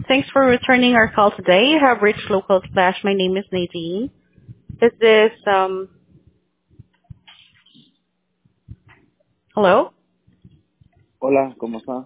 Thanks for returning our call today. You have reached Local Splash. My name is Nadine. Is this, hello? Hola, ¿cómo está?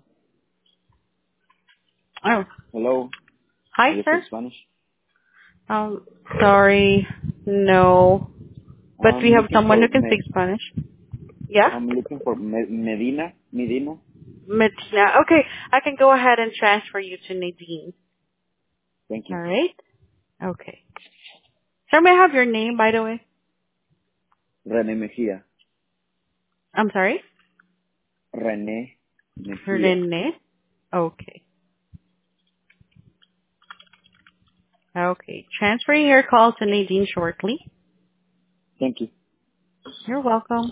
Oh, Hello, do hi, you sir. speak Spanish? Um, sorry, no. But we I'm have looking someone for who can speak Spanish. Yeah? Medina. Medina. Okay, I can go ahead and transfer you to Nadine. Thank All you. right? Okay. Sir, may I have your name, by the way? René Mejía. I'm sorry? René Mejía. Rene? Okay. Okay. Transferring your call to Nadine shortly. Thank you. You're welcome.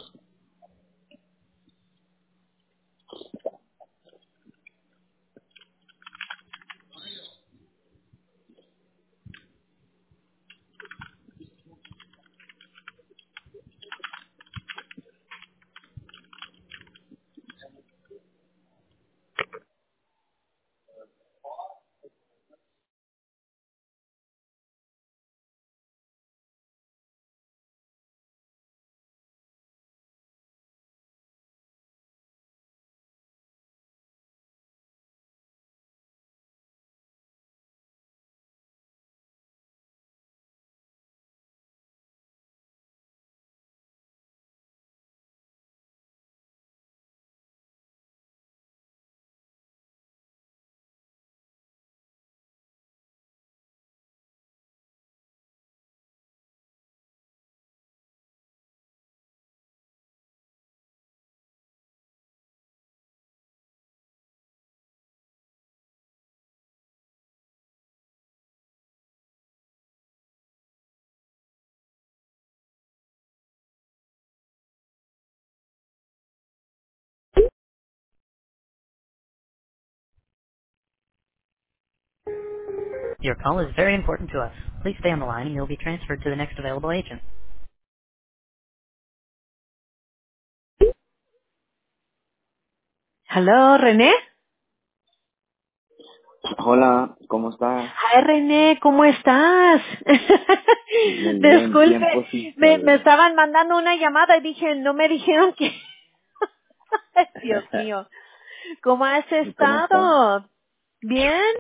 Your call is very important to us. Please stay on the line and you'll be transferred to the next available agent. Hello, René. Hola, ¿cómo está? Hi, René, ¿cómo estás? Muy bien, tiempo Disculpe, sin me saber. estaban mandando una llamada y dije, no me dijeron que... Dios mío, ¿cómo has ¿Cómo está? estado? ¿Bien?